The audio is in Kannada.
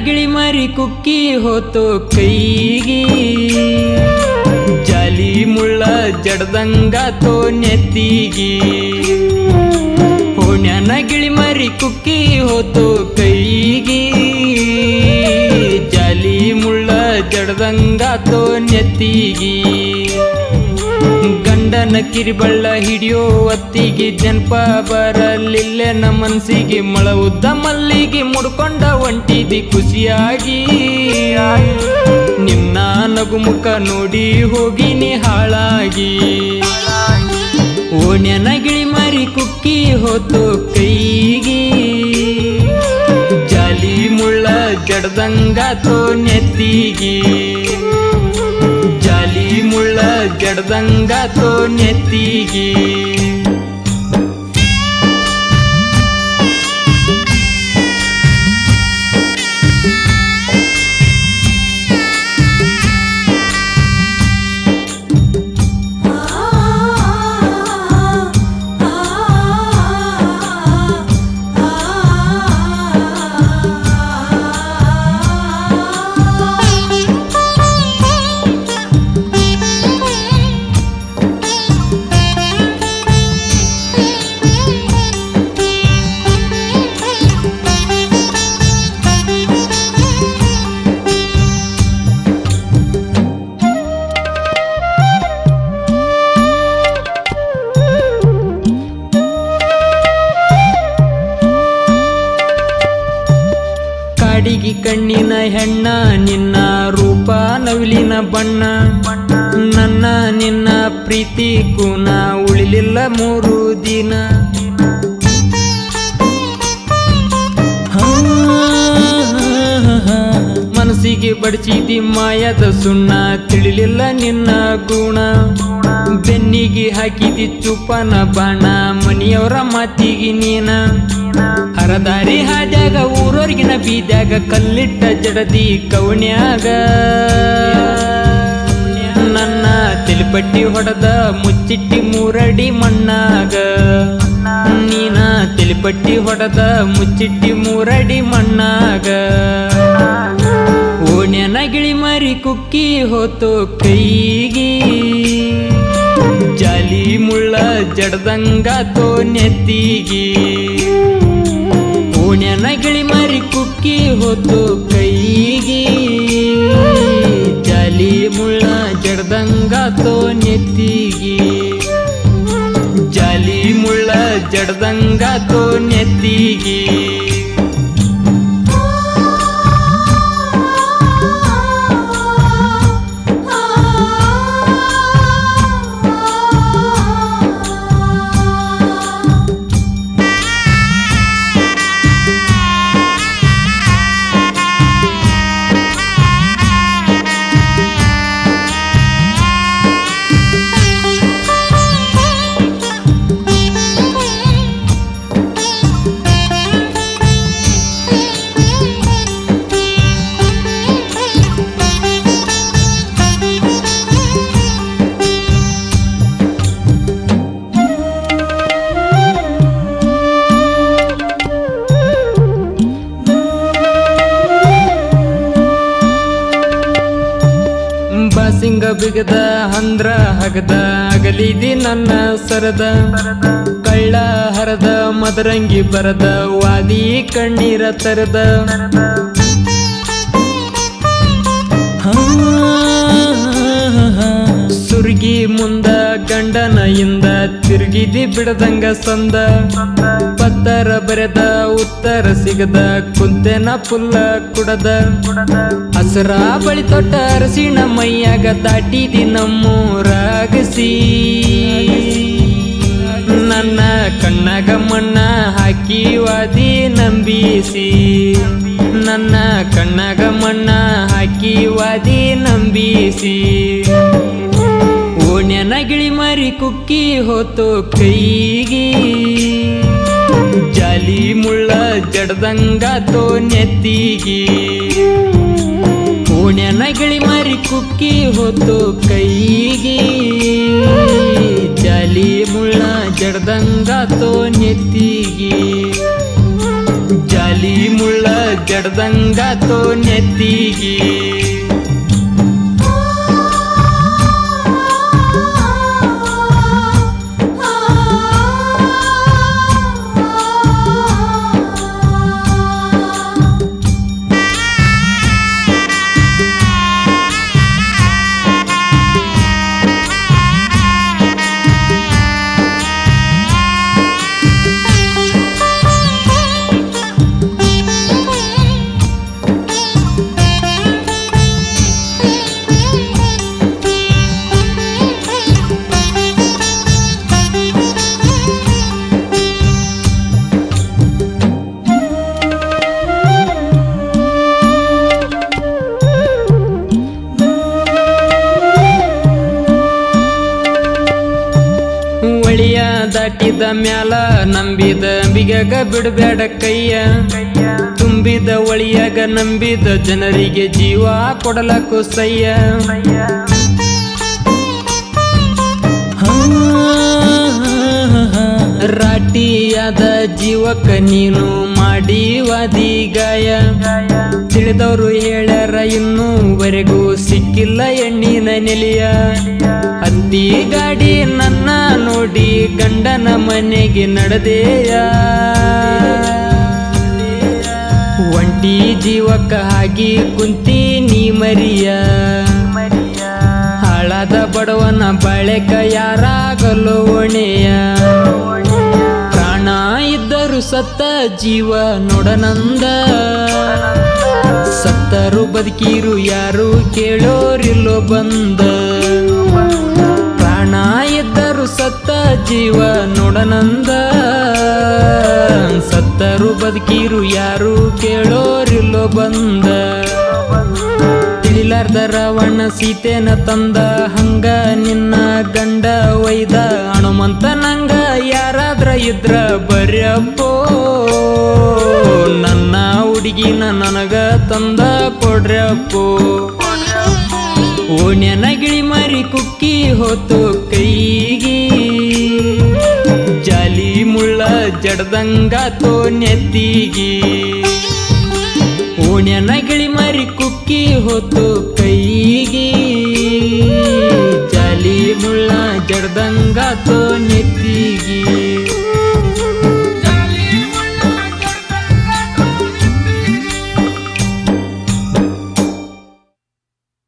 ಗಿಳಿ ಮರಿ ಕುಕ್ಕಿ ಹೋತು ಕೈಗಿ ಜಾಲಿ ಮುಳ್ಳ ಜಡ್ದಂಗಾತೋ ನೆತ್ತಿಗಿ ಓಣ್ಯಾನ ಗಿಳಿ ಮರಿ ಕುಕ್ಕಿ ಹೋತು ಕೈಗಿ ಜಾಲಿ ಮುಳ್ಳ ಜಡ್ದಂಗಾತೋ ನೆತ್ತಿಗಿ ಗಂಡನ ಕಿರಿಬಳ್ಳ ಹಿಡಿಯೋ ಹೊತ್ತಿಗೆ ಜನ್ಪ ಬರಲಿಲ್ಲ ನಮ್ಮ ಮನ್ಸಿಗೆ ಮಳ ಉದ್ದ ಮಲ್ಲಿಗೆ ಮುಡ್ಕೊಂಡ ಹೊಂಟಿದಿ ಖುಷಿಯಾಗಿ ನಿನ್ನ ನಗುಮುಖ ನೋಡಿ ಹೋಗಿನಿ ಹಾಳಾಗಿ ಓಣ್ಯಾನ ಗಿಳಿ ಮರಿ ಕುಕ್ಕಿ ಹೋತು ಕೈಗಿ ಜಾಲಿ ಮುಳ್ಳ ಜಡ್ದಂಗಾತೋ ನೆತ್ತಿಗಿ ಜಾಲಿ ಮುಳ್ಳ ಜಡ್ದಂಗಾತೋ ನೆತ್ತಿಗಿ ಕಾಡಿಗಿ ಕಣ್ಣಿನ ಹೆಣ್ಣ ನಿನ್ನ ರೂಪ ನವಿಲಿನ ಬಣ್ಣ ನನ್ನ ನಿನ್ನ ಪ್ರೀತಿ ಕೂನ ಉಳಿಲಿಲ್ಲ 3 ದಿನ ಮನಸ್ಸಿಗೆ ಬಡಿಸಿದಿ ಮಾಯದ ಸುಣ್ಣ ತಿಳಿಲಿಲ್ಲ ನಿನ್ನ ಗುಣ ಬೆನ್ನಿಗೆ ಹಾಕಿದಿ ಚುಪ್ಪನ ಬಾಣ ಮನಿಯವರ ಮಾತಿಗೆ ನೀನ ಹರದಾರಿ ಹಾದ್ಯಾಗ ಊರೊರ್ಗಿನ ಬೀದ್ಯಾಗ ಕಲ್ಲಿಟ್ಟ ಜಡದಿ ಕವಣ್ಯಾಗ ನನ್ನ ತಿಲ್ಪಟ್ಟಿ ಹೊಡೆದ ಮುಚ್ಚಿಟ್ಟಿ 3 ಅಡಿ ಮಣ್ಣಾಗ ನೀನ ತಿಲ್ಪಟ್ಟಿ ಹೊಡೆದ ಮುಚ್ಚಿಟ್ಟಿ 3 ಅಡಿ ಮಣ್ಣಾಗ ಓಣ್ಯಾನ ಗಿಳಿ ಮರಿ ಕುಕ್ಕಿ ಹೋತು ಕೈಗಿ ಜಾಲಿ ಮುಳ್ಳ ಜಡ್ದಂಗಾತೋ ನೆತ್ತಿಗಿ ಓಣ್ಯಾನ ಗಿಳಿ ಮರಿ ಕುಕ್ಕಿ ಹೋತು ಕೈಗಿ ಜಾಲಿ ಮುಳ್ಳ ಜಡ್ದಂಗಾತೋ ನೆತ್ತಿಗಿ ಜಾಲಿ ಮುಳ್ಳ ಜಡ್ದಂಗಾತೋ ನೆತ್ತಿಗಿ ಬಾಸಿಂಗ ಬಿಗದ ಹಂದ್ರ ಹಗದ ಅಗಲಿದಿ ನನ್ನ ಸರದ ಕಳ್ಳ ಹರದ ಮದರಂಗಿ ಬರದ ವಾದಿ ಕಣ್ಣೀರ ತರದ ಸುರ್ಗಿ ಮುಂದ ಗಂಡನ ಇಂದ ತಿರುಗಿದಿ ಬಿಡದಂಗ ಸಂದ ಪತ್ತರ ಬರೆದ ಉತ್ತರ ಸಿಗದ ಕುಂತೆನ ಪುಲ್ಲ ಕುಡದ ಹಸರ ಬಳಿ ತೊಟ್ಟ ಅರಸಿಣ ಮೈಯಾಗ ದಾಟಿದಿ ನಮ್ಮೂರಾಗಸಿ ನನ್ನ ಕಣ್ಣಾಗ ಮಣ್ಣ ಹಾಕಿ ವಾದಿ ನಂಬಿಸಿ ನನ್ನ ಕಣ್ಣಾಗ ಮಣ್ಣ ಹಾಕಿ ವಾದಿ ನಂಬಿಸಿ ಓಣ್ಯಾನ ಗಿಳಿ ಮರಿ ಕುಕ್ಕಿ ಹೋತು ಕೈಗಿ ಜಾಲಿ ಮುಳ್ಳ ಜಡ್ದಂಗಾತೋ ನೆತ್ತಿಗಿ ಓಣ್ಯಾನ ಗಿಳಿ ಮರಿ ಕುಕ್ಕಿ ಹೋತು ಕೈಗಿ ಜಾಲಿ ಮುಳ್ಳ ಜಡ್ದಂಗಾತೋ ನೆತ್ತಿಗಿ ಜಾಲಿ ಜಾಲಿ ಮುಳ್ಳ ಜಡ್ದಂಗಾತೋ ನೆತ್ತಿಗಿ ಒಳಿಯ ದಾಟಿದ ಮ್ಯಾಲ ನಂಬಿದ ಬಿಗಗ ಬಿಡಬೇಡ ಕೈಯ ತುಂಬಿದ ಒಳಿಯಾಗ ನಂಬಿದ ಜನರಿಗೆ ಜೀವ ಕೊಡಲಕ್ಕೂ ಸಯ್ಯ ರಾಟಿಯಾದ ಜೀವಕ್ಕ ನೀನು ಮಾಡಿ ವಾದಿ ಗಾಯ ತಿಳಿದವರು ಹೇಳ್ಯಾರ ಇನ್ನೂವರೆಗೂ ಸಿಕ್ಕಿಲ್ಲ ಹೆಣ್ಣಿನ ನೆಲೆಯ ಹತ್ತಿ ಗಾಡಿ ನನ್ನ ನೋಡಿ ಗಂಡನ ಮನೆಗೆ ನಡೆದೆಯ ಒಂಟಿ ಜೀವಕ್ಕ ಹಾಗೆ ಕುಂತಿ ನೀ ಮರಿಯ ಹಾಳಾದ ಬಡವನ ಬಾಳೆಕ ಯಾರಾಗಲು ಒಣೆಯ ಪ್ರಾಣ ಇದ್ದರು ಸತ್ತ ಜೀವ ನೋಡನಂದ ಸತ್ತರು ಬದುಕಿರು ಯಾರು ಕೇಳೋರಿಲ್ಲೋ ಬಂದ ಪ್ರಾಣ ಇದ್ದರು ಸತ್ತ ಜೀವ ನೋಡನಂದ ಸತ್ತರು ಬದುಕಿರು ಯಾರು ಕೇಳೋರಿಲ್ಲೋ ಬಂದ ತಿಳಿಲಾರ್ದ ರಾವಣ ಸೀತೆನ ತಂದ ಹಂಗ ನಿನ್ನ ಗಂಡ ಒಯ್ದ ಹನುಮಂತ ನಂಗ ಯಾರಾದ್ರ ಇದ್ರ ಬರ್ಯಪ್ಪೋ ನನ್ನ ಹುಡುಗಿನ ನನಗ ತಂದ ಕೊಡ್ರಪ್ಪೋ ಓಣ್ಯನ ಗಿಳಿ ಮರಿ ಕುಕ್ಕಿ ಹೋತು ಕೈಗಿ ಜಾಲಿ ಮುಳ್ಳ ಜಡ್ದಂಗಾತೋ ನೆತ್ತಿಗಿ ಓಣ್ಯನ ಗಿಳಿ ಮರಿ ಕುಕ್ಕಿ ಹೋತು ಕೈಗಿ ಜಾಲಿ ಮುಳ್ಳ ಜಡ್ದಂಗಾತೋ ನೆತ್ತಿಗಿ